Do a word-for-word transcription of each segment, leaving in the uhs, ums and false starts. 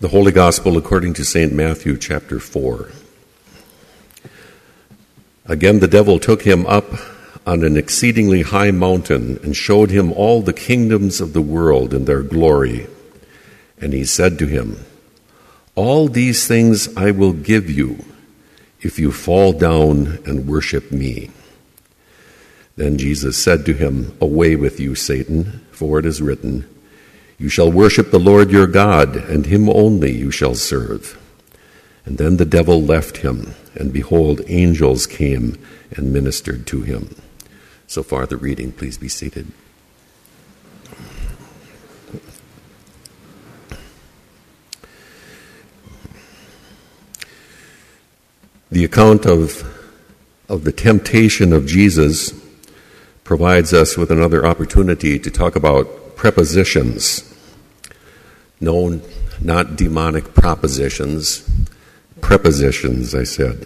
The Holy Gospel according to Saint Matthew, chapter four. Again the devil took him up on an exceedingly high mountain and showed him all the kingdoms of the world and their glory. And he said to him, "All these things I will give you if you fall down and worship me." Then Jesus said to him, "Away with you, Satan, for it is written, 'You shall worship the Lord your God, and him only you shall serve.' And then the devil left him, and behold, angels came and ministered to him." So far the reading. Please be seated. The account of, of the temptation of Jesus provides us with another opportunity to talk about prepositions. No, not demonic propositions, prepositions, I said.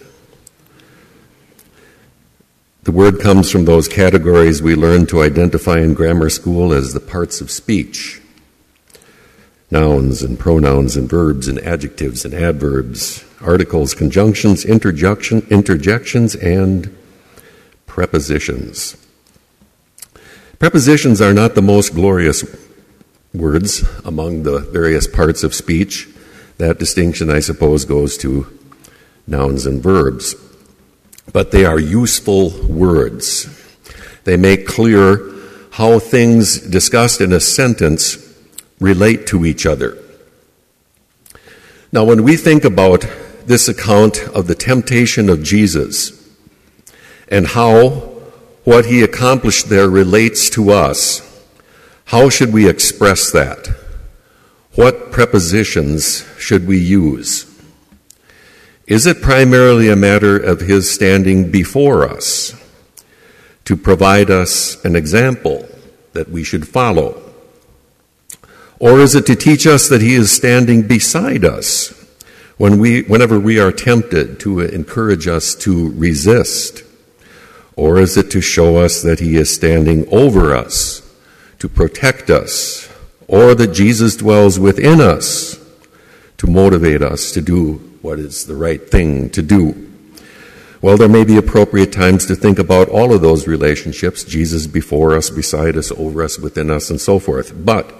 The word comes from those categories we learned to identify in grammar school as the parts of speech. Nouns and pronouns and verbs and adjectives and adverbs, articles, conjunctions, interjection, interjections, and prepositions. Prepositions are not the most glorious words among the various parts of speech. That distinction, I suppose, goes to nouns and verbs. But they are useful words. They make clear how things discussed in a sentence relate to each other. Now, when we think about this account of the temptation of Jesus and how what he accomplished there relates to us, how should we express that? What prepositions should we use? Is it primarily a matter of his standing before us to provide us an example that we should follow? Or is it to teach us that he is standing beside us when we, whenever we are tempted, to encourage us to resist? Or is it to show us that he is standing over us to protect us, or that Jesus dwells within us to motivate us to do what is the right thing to do? Well, there may be appropriate times to think about all of those relationships, Jesus before us, beside us, over us, within us, and so forth. But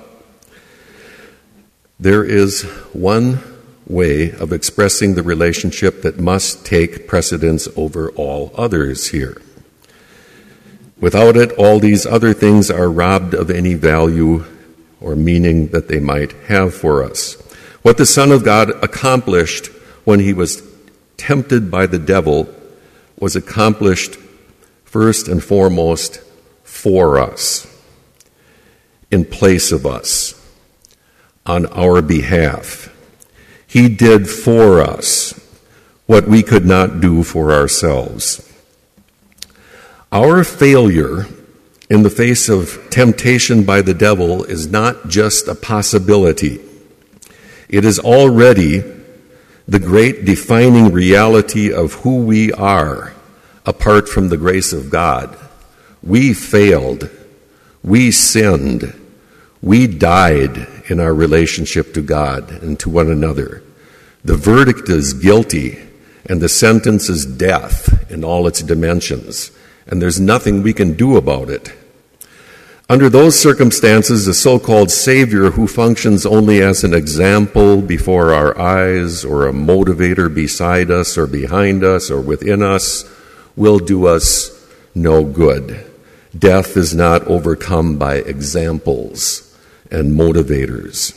there is one way of expressing the relationship that must take precedence over all others here. Without it, all these other things are robbed of any value or meaning that they might have for us. What the Son of God accomplished when he was tempted by the devil was accomplished first and foremost for us, in place of us, on our behalf. He did for us what we could not do for ourselves. Our failure in the face of temptation by the devil is not just a possibility. It is already the great defining reality of who we are apart from the grace of God. We failed. We sinned. We died in our relationship to God and to one another. The verdict is guilty, and the sentence is death in all its dimensions, and there's nothing we can do about it. Under those circumstances, the so-called Savior, who functions only as an example before our eyes or a motivator beside us or behind us or within us, will do us no good. Death is not overcome by examples and motivators.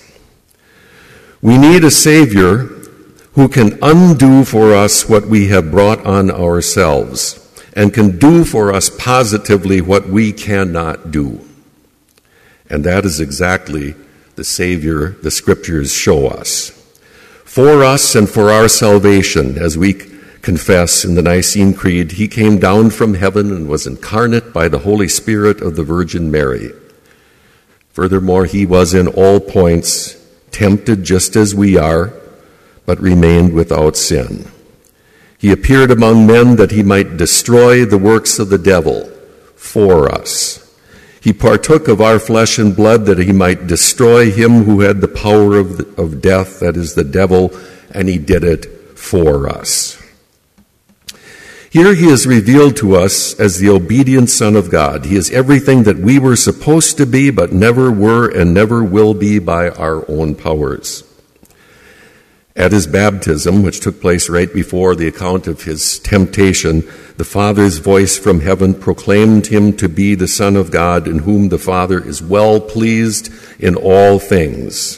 We need a Savior who can undo for us what we have brought on ourselves and can do for us positively what we cannot do. And that is exactly the Savior the Scriptures show us. For us and for our salvation, as we confess in the Nicene Creed, he came down from heaven and was incarnate by the Holy Spirit of the Virgin Mary. Furthermore, he was in all points tempted just as we are, but remained without sin. He appeared among men that he might destroy the works of the devil for us. He partook of our flesh and blood that he might destroy him who had the power of, the, of death, that is the devil, and he did it for us. Here he is revealed to us as the obedient Son of God. He is everything that we were supposed to be, but never were and never will be by our own powers. At his baptism, which took place right before the account of his temptation, the Father's voice from heaven proclaimed him to be the Son of God, in whom the Father is well pleased in all things.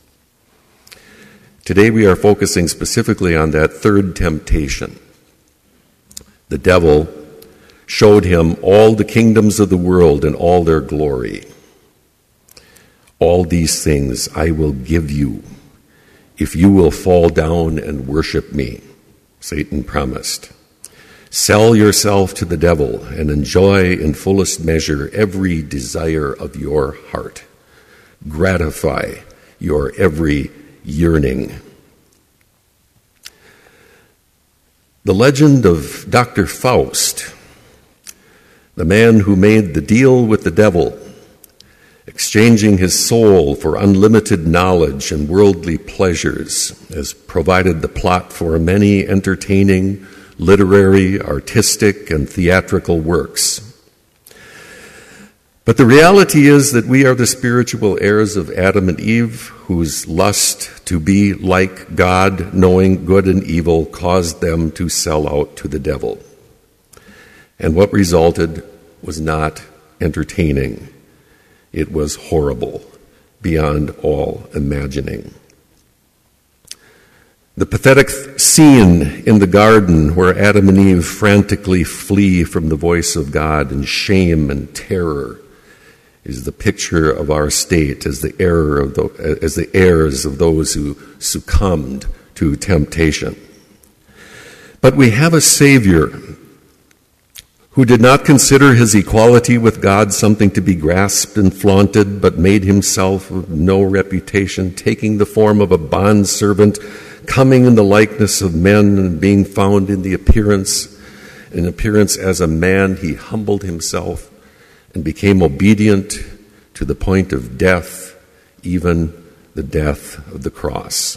Today we are focusing specifically on that third temptation. The devil showed him all the kingdoms of the world and all their glory. All these things I will give you if you will fall down and worship me, Satan promised. Sell yourself to the devil and enjoy in fullest measure every desire of your heart. Gratify your every yearning. The legend of Doctor Faust, the man who made the deal with the devil, exchanging his soul for unlimited knowledge and worldly pleasures, has provided the plot for many entertaining, literary, artistic, and theatrical works. But the reality is that we are the spiritual heirs of Adam and Eve, whose lust to be like God, knowing good and evil, caused them to sell out to the devil. And what resulted was not entertaining. It was horrible, beyond all imagining. The pathetic scene in the garden where Adam and Eve frantically flee from the voice of God in shame and terror is the picture of our state as the error of the, as the heirs of those who succumbed to temptation. But we have a Savior who did not consider his equality with God something to be grasped and flaunted, but made himself of no reputation, taking the form of a bondservant, coming in the likeness of men, and being found in the appearance, in appearance as a man, he humbled himself and became obedient to the point of death, even the death of the cross.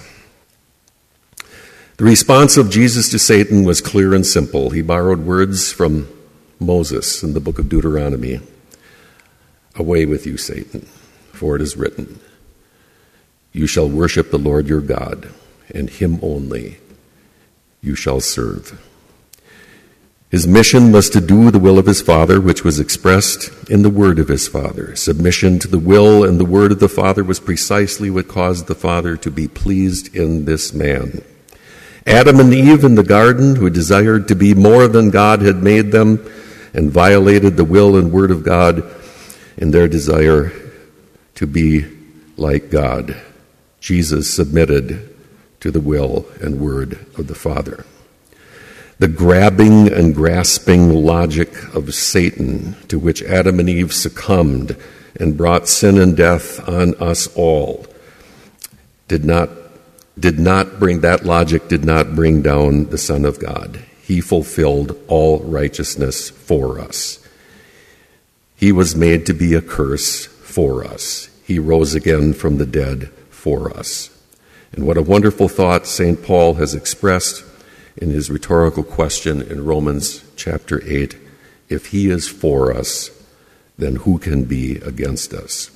The response of Jesus to Satan was clear and simple. He borrowed words from Moses in the book of Deuteronomy. Away with you, Satan, for it is written, you shall worship the Lord your God, and him only you shall serve. His mission was to do the will of his Father, which was expressed in the word of his Father. Submission to the will and the word of the Father was precisely what caused the Father to be pleased in this man. Adam and Eve in the garden, who desired to be more than God had made them, and violated the will and word of God in their desire to be like God. Jesus submitted to the will and word of the Father. The grabbing and grasping logic of Satan, to which Adam and Eve succumbed and brought sin and death on us all, did not, did not bring, that logic did not bring down the Son of God. He fulfilled all righteousness for us. He was made to be a curse for us. He rose again from the dead for us. And what a wonderful thought Saint Paul has expressed in his rhetorical question in Romans chapter eight. If he is for us, then who can be against us?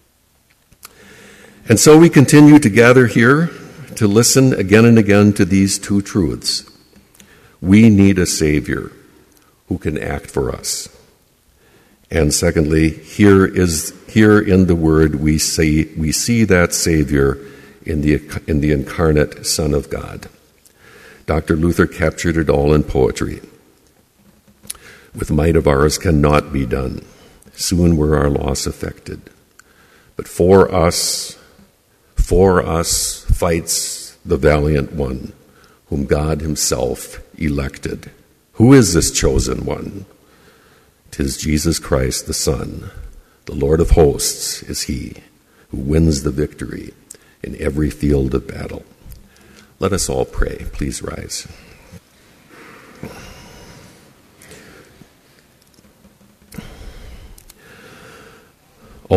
And so we continue to gather here to listen again and again to these two truths. We need a Savior who can act for us. And secondly, here is here in the Word we see we see that Savior in the in the incarnate Son of God. Doctor Luther captured it all in poetry. With might of ours cannot be done. Soon were our loss effected. But for us, for us fights the valiant one, whom God himself elected. Who is this chosen one? 'Tis Jesus Christ the Son. The Lord of hosts is he who wins the victory in every field of battle. Let us all pray. Please rise.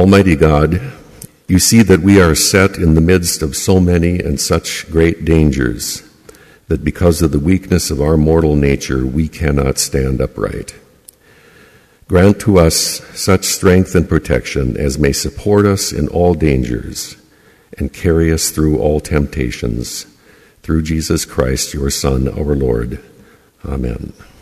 Almighty God, you see that we are set in the midst of so many and such great dangers that because of the weakness of our mortal nature, we cannot stand upright. Grant to us such strength and protection as may support us in all dangers and carry us through all temptations, through Jesus Christ, your Son, our Lord. Amen.